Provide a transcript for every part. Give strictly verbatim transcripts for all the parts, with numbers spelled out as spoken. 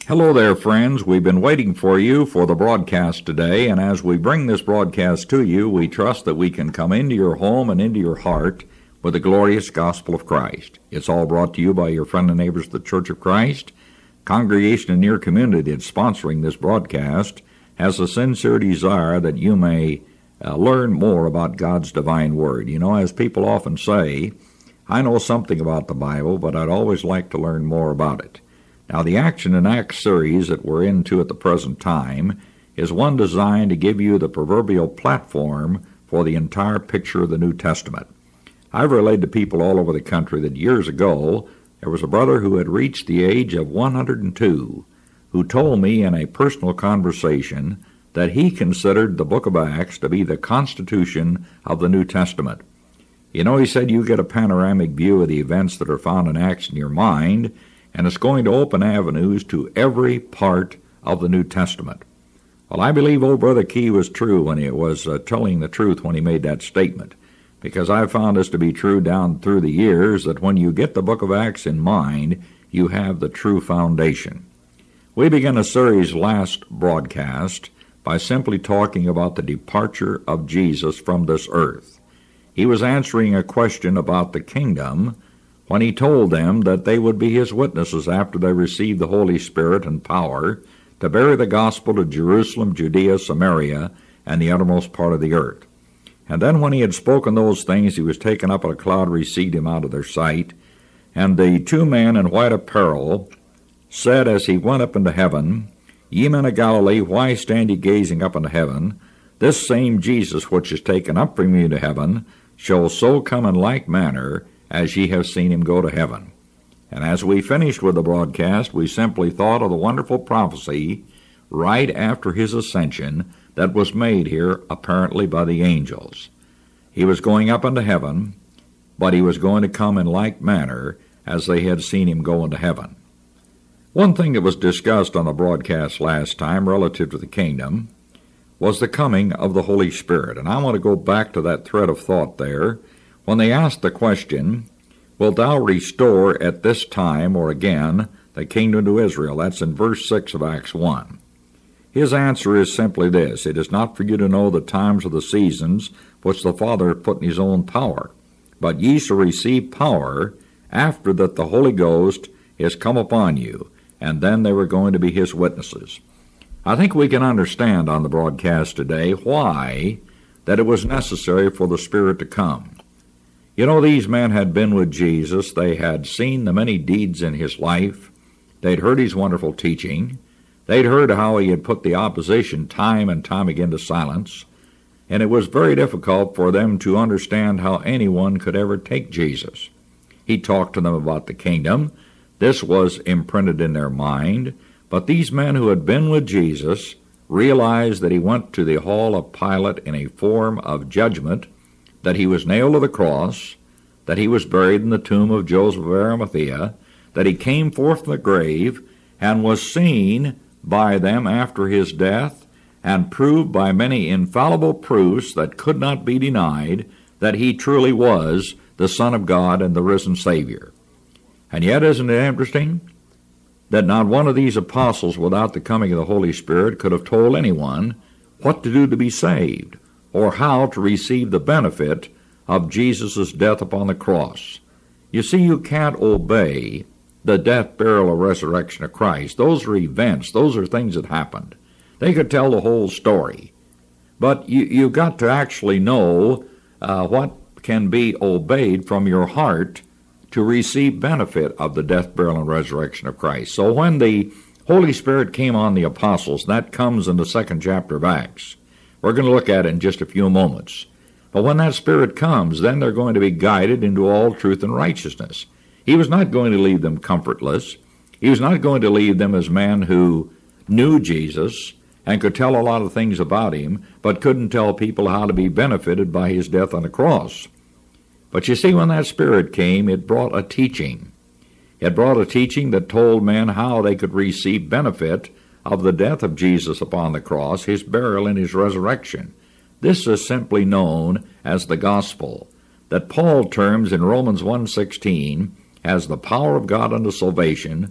Hello there, friends. We've been waiting for you for the broadcast today, and as we bring this broadcast to you, we trust that we can come into your home and into your heart with the glorious gospel of Christ. It's all brought to you by your friend and neighbors of the Church of Christ. Congregation in your community that's sponsoring this broadcast has a sincere desire that you may uh, learn more about God's divine word. You know, as people often say, I know something about the Bible, but I'd always like to learn more about it. Now, the Action and Acts series that we're into at the present time is one designed to give you the proverbial platform for the entire picture of the New Testament. I've relayed to people all over the country that years ago there was a brother who had reached the age of one hundred two who told me in a personal conversation that he considered the book of Acts to be the constitution of the New Testament. You know, he said you get a panoramic view of the events that are found in Acts in your mind, and it's going to open avenues to every part of the New Testament. Well, I believe old Brother Key was true when he was uh, telling the truth when he made that statement, because I've found this to be true down through the years, that when you get the book of Acts in mind, you have the true foundation. We began a series last broadcast by simply talking about the departure of Jesus from this earth. He was answering a question about the kingdom when he told them that they would be his witnesses after they received the Holy Spirit and power to bear the gospel to Jerusalem, Judea, Samaria, and the uttermost part of the earth. And then when he had spoken those things, he was taken up, and a cloud received him out of their sight. And the two men in white apparel said as he went up into heaven, Ye men of Galilee, why stand ye gazing up into heaven? This same Jesus which is taken up from you to heaven shall so come in like manner as ye have seen him go to heaven. And as we finished with the broadcast, we simply thought of the wonderful prophecy right after his ascension that was made here apparently by the angels. He was going up into heaven, but he was going to come in like manner as they had seen him go into heaven. One thing that was discussed on the broadcast last time relative to the kingdom was the coming of the Holy Spirit. And I want to go back to that thread of thought there. When they asked the question, Wilt thou restore at this time or again the kingdom to Israel? That's in verse six of Acts one. His answer is simply this: It is not for you to know the times or the seasons which the Father hath put in his own power, but ye shall receive power after that the Holy Ghost is come upon you, and then they were going to be his witnesses. I think we can understand on the broadcast today why that it was necessary for the Spirit to come. You know, these men had been with Jesus. They had seen the many deeds in his life. They'd heard his wonderful teaching. They'd heard how he had put the opposition time and time again to silence. And it was very difficult for them to understand how anyone could ever take Jesus. He talked to them about the kingdom. This was imprinted in their mind. But these men who had been with Jesus realized that he went to the hall of Pilate in a form of judgment, that he was nailed to the cross, that he was buried in the tomb of Joseph of Arimathea, that he came forth from the grave and was seen by them after his death, and proved by many infallible proofs that could not be denied that he truly was the Son of God and the risen Savior. And yet, isn't it interesting that not one of these apostles, without the coming of the Holy Spirit, could have told anyone what to do to be saved, or how to receive the benefit of Jesus' death upon the cross. You see, you can't obey the death, burial, or resurrection of Christ. Those are events. Those are things that happened. They could tell the whole story. But you, you've got to actually know uh, what can be obeyed from your heart to receive benefit of the death, burial, and resurrection of Christ. So when the Holy Spirit came on the apostles, that comes in the second chapter of Acts. We're going to look at it in just a few moments. But when that Spirit comes, then they're going to be guided into all truth and righteousness. He was not going to leave them comfortless. He was not going to leave them as men who knew Jesus and could tell a lot of things about him, but couldn't tell people how to be benefited by his death on the cross. But you see, when that Spirit came, it brought a teaching. It brought a teaching that told men how they could receive benefit of the death of Jesus upon the cross, his burial, and his resurrection. This is simply known as the gospel, that Paul terms in Romans one sixteen as the power of God unto salvation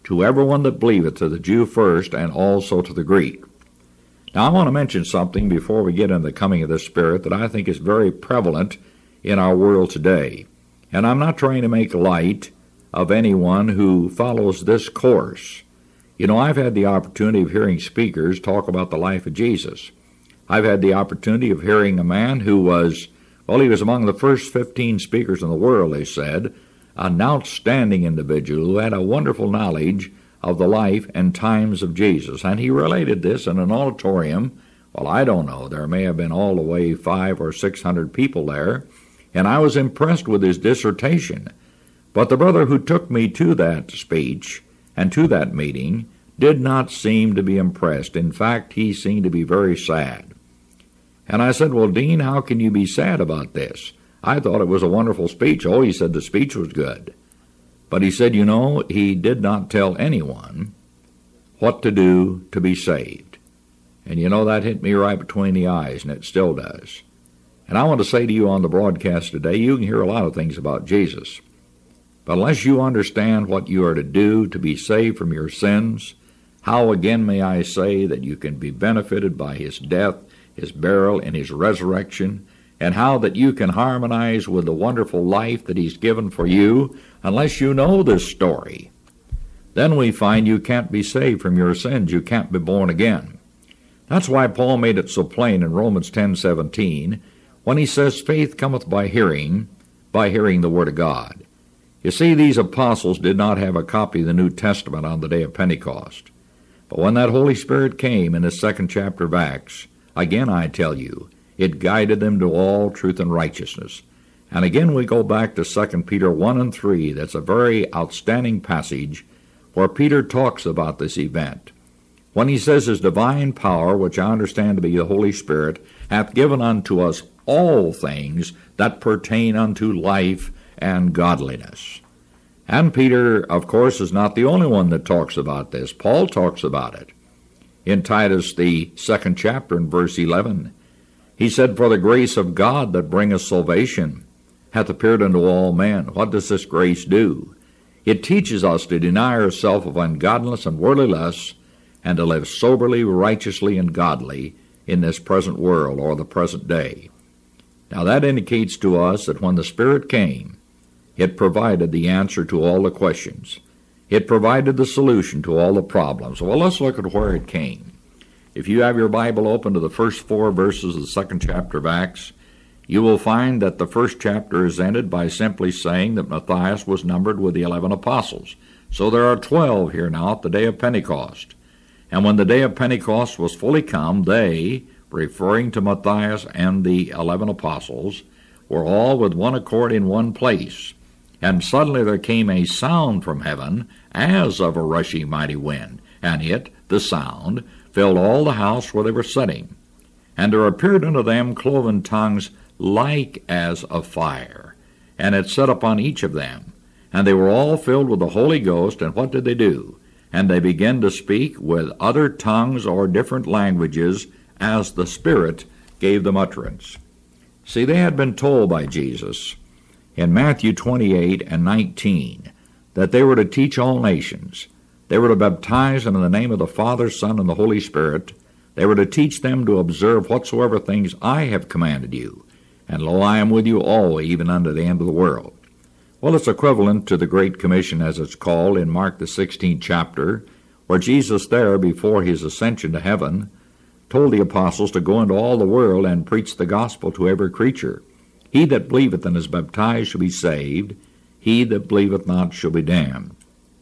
to everyone that believeth, to the Jew first, and also to the Greek. Now, I want to mention something before we get into the coming of the Spirit that I think is very prevalent in our world today. And I'm not trying to make light of anyone who follows this course. You know, I've had the opportunity of hearing speakers talk about the life of Jesus. I've had the opportunity of hearing a man who was, well, he was among the first fifteen speakers in the world, they said, an outstanding individual who had a wonderful knowledge of the life and times of Jesus. And he related this in an auditorium. Well, I don't know, there may have been all the way five or six hundred people there, and I was impressed with his dissertation. But the brother who took me to that speech and to that meeting did not seem to be impressed. In fact, he seemed to be very sad. And I said, well, Dean, how can you be sad about this? I thought it was a wonderful speech. Oh, he said the speech was good. But he said, you know, he did not tell anyone what to do to be saved. And you know, that hit me right between the eyes, and it still does. And I want to say to you on the broadcast today, you can hear a lot of things about Jesus. But unless you understand what you are to do to be saved from your sins, how again may I say that you can be benefited by his death, his burial, and his resurrection, and how that you can harmonize with the wonderful life that he's given for you, unless you know this story, then we find you can't be saved from your sins. You can't be born again. That's why Paul made it so plain in Romans ten seventeen, when he says, faith cometh by hearing, by hearing the word of God. You see, these apostles did not have a copy of the New Testament on the day of Pentecost. But when that Holy Spirit came in the second chapter of Acts, again I tell you, it guided them to all truth and righteousness. And again we go back to Second Peter one and three. That's a very outstanding passage where Peter talks about this event. When he says his divine power, which I understand to be the Holy Spirit, hath given unto us all things that pertain unto life and godliness. And Peter, of course, is not the only one that talks about this. Paul talks about it. In Titus, the second chapter, in verse eleven, he said, for the grace of God that bringeth salvation hath appeared unto all men. What does this grace do? It teaches us to deny ourselves of ungodliness and worldly lusts, and to live soberly, righteously, and godly in this present world, or the present day. Now that indicates to us that when the Spirit came, it provided the answer to all the questions. It provided the solution to all the problems. Well, let's look at where it came. If you have your Bible open to the first four verses of the second chapter of Acts, you will find that the first chapter is ended by simply saying that Matthias was numbered with the eleven apostles. So there are twelve here now at the day of Pentecost. And when the day of Pentecost was fully come, they, referring to Matthias and the eleven apostles, were all with one accord in one place. And suddenly there came a sound from heaven, as of a rushing mighty wind, and it, the sound, filled all the house where they were sitting. And there appeared unto them cloven tongues like as of fire, and it sat upon each of them. And they were all filled with the Holy Ghost, and what did they do? And they began to speak with other tongues or different languages, as the Spirit gave them utterance. See, they had been told by Jesus in Matthew twenty-eight and nineteen that they were to teach all nations. They were to baptize them in the name of the Father, Son, and the Holy Spirit. They were to teach them to observe whatsoever things I have commanded you. And lo, I am with you always, even unto the end of the world. Well, it's equivalent to the Great Commission, as it's called, in Mark the sixteenth chapter, where Jesus there, before his ascension to heaven, told the apostles to go into all the world and preach the gospel to every creature. He that believeth and is baptized shall be saved. He that believeth not shall be damned.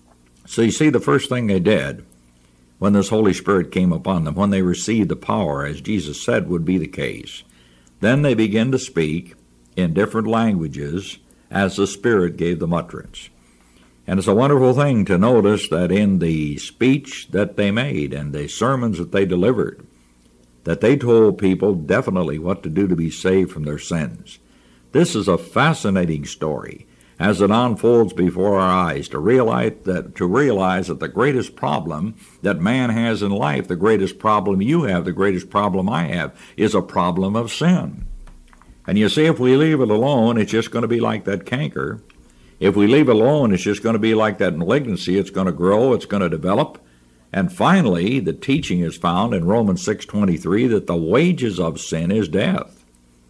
So you see, the first thing they did when this Holy Spirit came upon them, when they received the power, as Jesus said would be the case, then they began to speak in different languages as the Spirit gave them utterance. And it's a wonderful thing to notice that in the speech that they made and the sermons that they delivered, that they told people definitely what to do to be saved from their sins. This is a fascinating story as it unfolds before our eyes, to realize that to realize that the greatest problem that man has in life, the greatest problem you have, the greatest problem I have, is a problem of sin. And you see, if we leave it alone, it's just going to be like that canker. If we leave it alone, it's just going to be like that malignancy. It's going to grow, it's going to develop. And finally, the teaching is found in Romans six twenty-three that the wages of sin is death.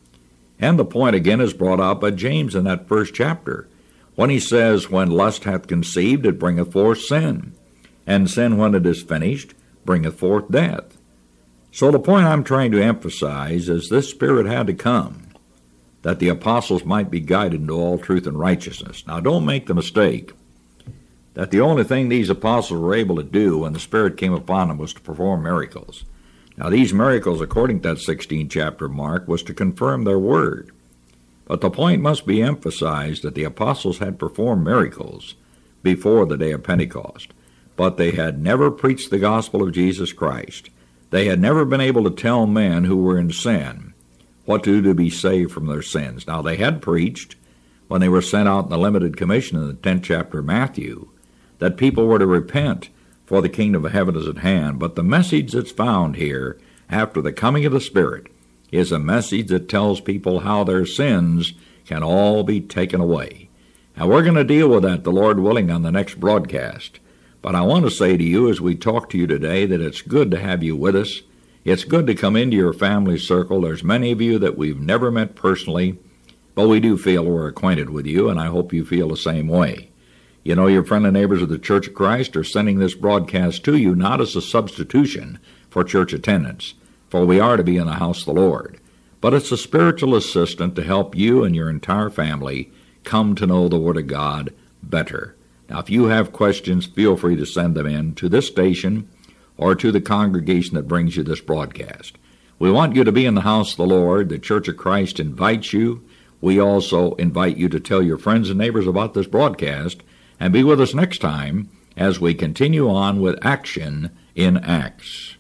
And the point again is brought out by James in that first chapter, when he says, when lust hath conceived, it bringeth forth sin. And sin, when it is finished, bringeth forth death. So the point I'm trying to emphasize is this Spirit had to come, that the apostles might be guided into all truth and righteousness. Now don't make the mistake that the only thing these apostles were able to do when the Spirit came upon them was to perform miracles. Now these miracles, according to that sixteenth chapter of Mark, was to confirm their word. But the point must be emphasized that the apostles had performed miracles before the day of Pentecost, but they had never preached the gospel of Jesus Christ. They had never been able to tell men who were in sin what to do to be saved from their sins. Now they had preached, when they were sent out in the limited commission in the tenth chapter of Matthew, that people were to repent, for the kingdom of heaven is at hand. But the message that's found here, after the coming of the Spirit, is a message that tells people how their sins can all be taken away. Now we're going to deal with that, the Lord willing, on the next broadcast. But I want to say to you as we talk to you today that it's good to have you with us. It's good to come into your family circle. There's many of you that we've never met personally, but we do feel we're acquainted with you, and I hope you feel the same way. You know, your friendly neighbors of the Church of Christ are sending this broadcast to you not as a substitution for church attendance, for we are to be in the house of the Lord, but it's a spiritual assistant to help you and your entire family come to know the Word of God better. Now, if you have questions, feel free to send them in to this station or to the congregation that brings you this broadcast. We want you to be in the house of the Lord. The Church of Christ invites you. We also invite you to tell your friends and neighbors about this broadcast, and be with us next time as we continue on with Action in Acts.